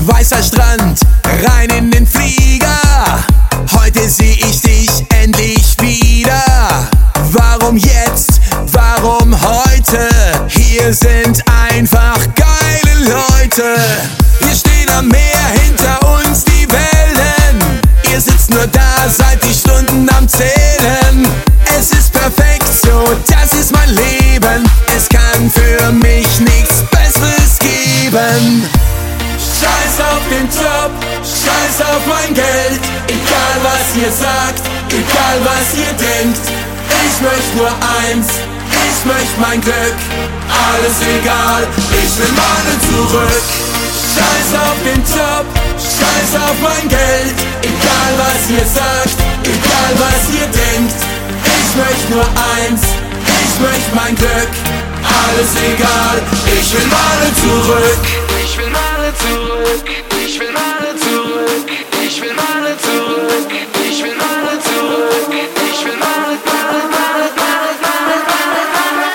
Weißer Strand, rein in den Flieger. Heute seh ich dich endlich wieder. Warum jetzt? Warum heute? Hier sind einfach geile Leute. Wir stehen am Meer, hinter uns die Wellen. Ihr sitzt nur da, seid die Stunden am Zählen. Es ist perfekt so, das ist mein Leben. Es kann für mich nichts Besseres geben. Scheiß auf den Job, scheiß auf mein Geld. Egal was ihr sagt, egal was ihr denkt. Ich möchte nur eins, ich möchte mein Glück. Alles egal, ich will Male zurück. Scheiß auf den Job, scheiß auf mein Geld. Egal was ihr sagt, egal was ihr denkt. Ich möchte nur eins, ich möchte mein Glück. Alles egal, ich will Male zurück. Ich will Male zurück, ich will Male zurück, ich will Male zurück, ich will Male zurück, ich will Male, Male, Male, Male, Male,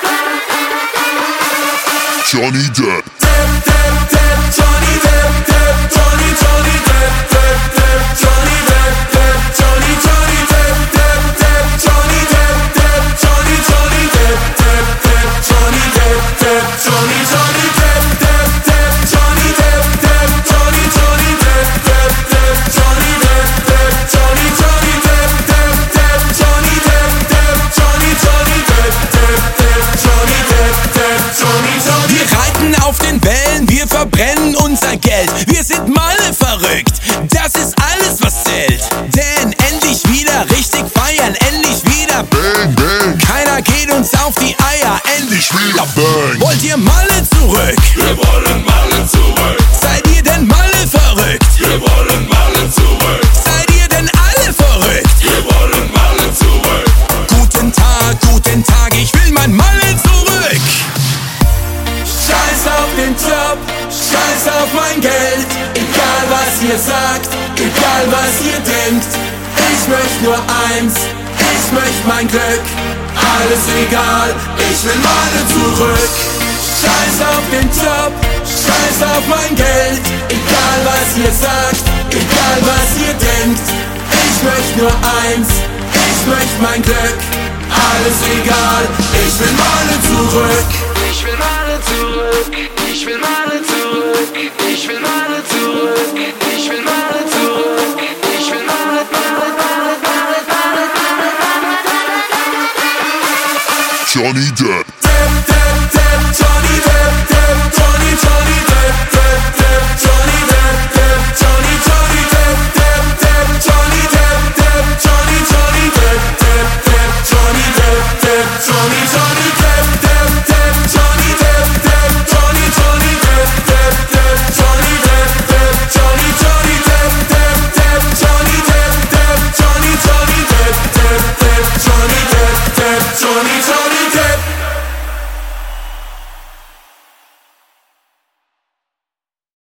Male. Johnny Depp. Johnny Depp, Johnny Depp, Johnny Depp, Johnny Depp, Johnny Depp, Johnny Depp, Johnny Depp, Johnny Wir reiten auf den Wellen, wir verbrennen unser Geld. Wir sind Malle verrückt, das ist alles was zählt. Denn endlich wieder richtig feiern, endlich wieder Bang, bang. Keiner geht uns auf die Eier, endlich Wieder bang. Wollt ihr Malle zurück? Wir wollen Malle zurück. Seid ihr denn Malle verrückt? Wir wollen Malle zurück. Seid ihr denn alle verrückt? Wir wollen Malle zurück. Guten Tag, ich will mein Malle zurück. Scheiß auf den Job, scheiß auf mein Geld. Egal was ihr sagt, egal was ihr denkt. Ich möchte nur eins, ich möchte mein Glück. Alles egal, ich will Male zurück. Scheiß auf den Job, scheiß auf mein Geld. Egal was ihr sagt, egal was ihr denkt. Ich möchte nur eins, ich möchte mein Glück. Alles egal, ich will Male zurück. Ich will Male zurück, ich will Male zurück, ich will Male zurück, ich will Male zurück, ich will Male, Male, Male, Male, Male, Male, Male. Johnny Depp.